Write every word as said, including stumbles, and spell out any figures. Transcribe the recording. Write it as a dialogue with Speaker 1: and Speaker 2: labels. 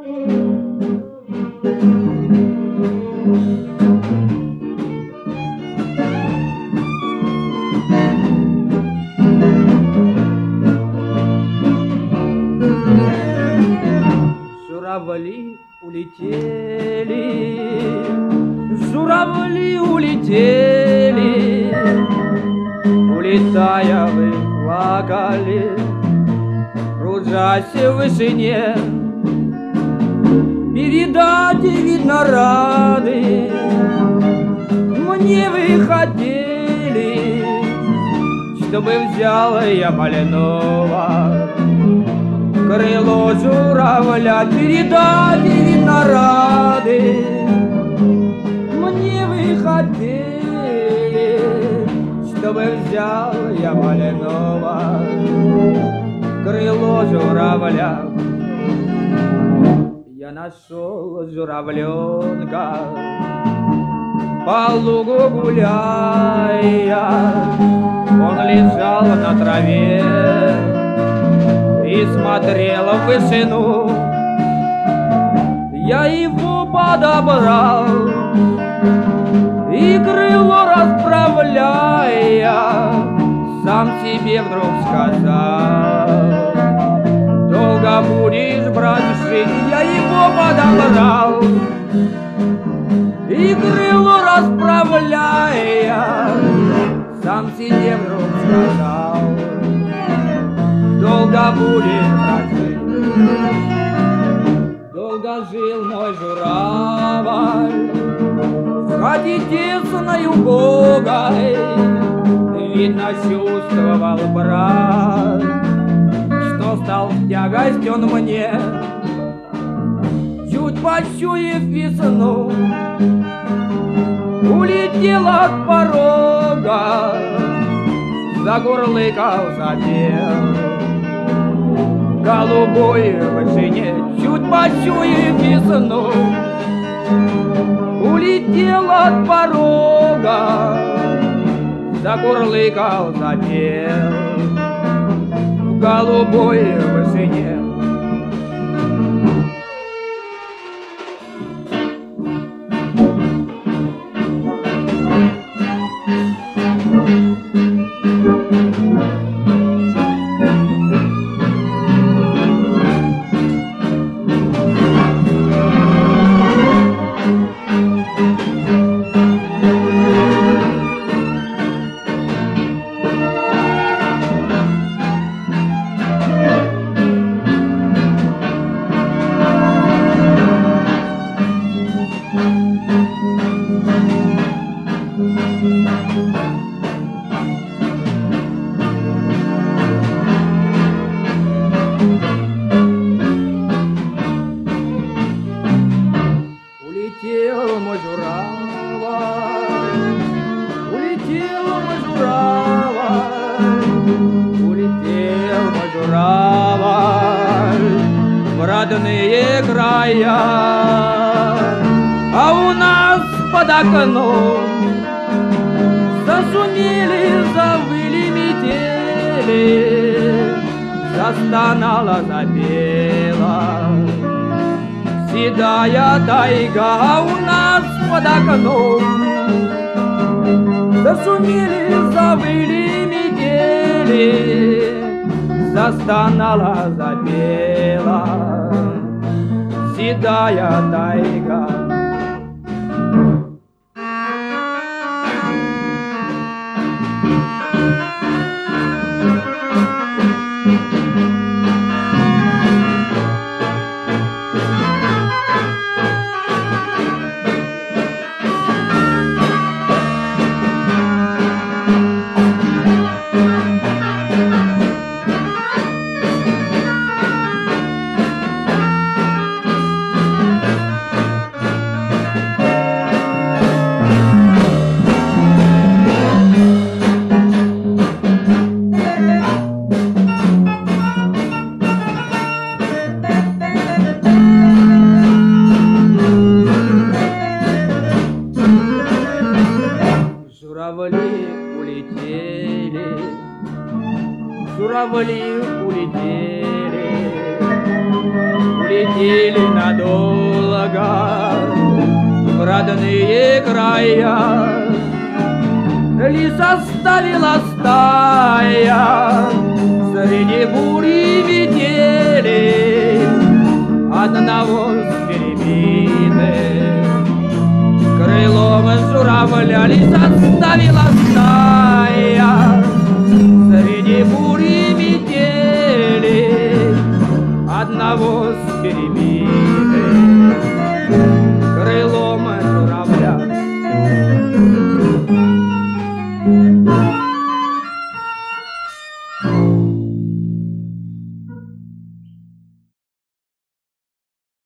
Speaker 1: Журавли улетели, журавли улетели, улетая вы плакали, кружась в вышине. Передать, видно, рады, мне вы хотели, чтобы взял я больного. Крыло журавля передать, видно, рады, мне вы хотели, чтобы взял я больного. Крыло журавля. Я нашел журавленка по лугу гуляя, он лежал на траве и смотрел в вышину. Я его подобрал и крыло расправляя, сам себе вдруг сказал: долго будешь брать жизнь. Я его подобрал и крыло расправляя, сам себе вдруг сказал: долго будешь брать жизнь. Долго жил мой журавль в хате тесной убогой, видно, чувствовал брат, что стал в тягость он мне. Чуть почуяв весну, улетел от порога, загурлыкал, запел в голубой вышине. Чуть почуяв весну, улетел от порога, загурлыкал, запел в голубой вышине. Улетел мой журавль, улетел мой журавль, улетел мой журавль в родные края, а у нас под окном зашумели, завыли метели, застонала, запела седая тайга, а у нас под окном зашумели, завыли метели, застонала, запела седая тайга. или надолго в родные края. Лишь оставила стая среди бури метели одного с перебитым крылом журавля. Лишь оставила стая среди бури